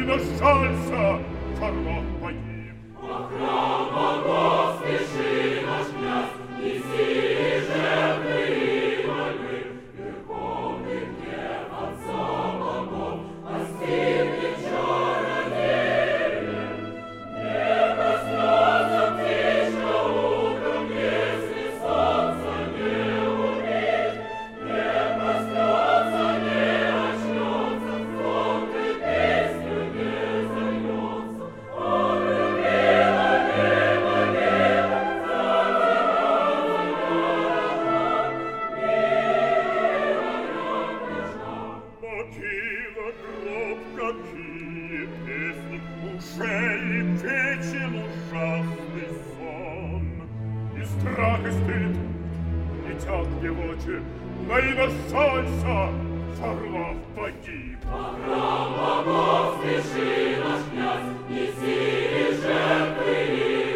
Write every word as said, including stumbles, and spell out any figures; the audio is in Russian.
нашался, Шарлот погиб. Охрана, поспеши, наш князь, неси жертвы и мольбы, верховный гнев отца богов, остынет чародеем. Не проснется птичка утром, если солнце не умеет, не проснется, не очнется, звонкой песню не зальется. Он любила, мимо, мимо, Могила, гроб, какие песни, уже и вечен ужасный сон. И страх, и стыд летят в девочи, но и нашался, Шарлот погиб. Охрана, поспеши, наш князь, неси жертвы и